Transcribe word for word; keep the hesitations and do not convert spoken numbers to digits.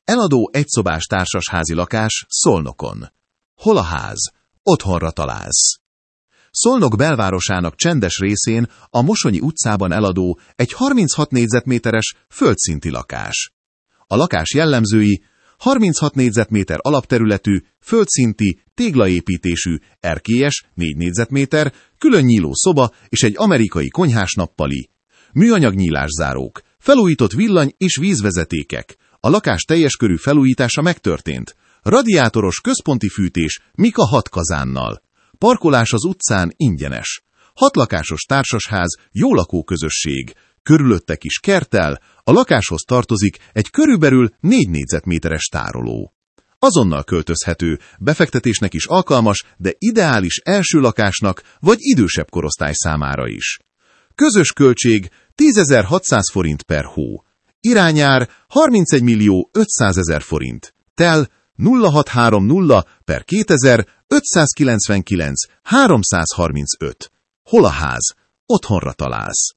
Eladó egyszobás társasházi lakás Szolnokon. Hol a ház? Otthonra találsz. Szolnok belvárosának csendes részén, a Mosonyi utcában eladó egy harminchat négyzetméteres földszinti lakás. A lakás jellemzői: harminchat négyzetméter alapterületű, földszinti, téglaépítésű, erkélyes, négy négyzetméter, külön nyíló szoba és egy amerikai konyhás nappali. Műanyag nyílászárók, felújított villany- és vízvezetékek. A lakás teljes körű felújítása megtörtént. Radiátoros központi fűtés Mika hat kazánnal. Parkolás az utcán ingyenes. Hatlakásos társasház, jó lakóközösség. Körülötte kis kerttel, a lakáshoz tartozik egy körülbelül négy négyzetméteres tároló. Azonnal költözhető, befektetésnek is alkalmas, de ideális első lakásnak vagy idősebb korosztály számára is. Közös költség tízezer-hatszáz forint per hó. Irányár harmincegy millió ötszázezer forint. Tel nulla hat három nulla per kétezer ötszázkilencvenkilenc háromszázharmincöt. Hol a ház? Otthonra találsz.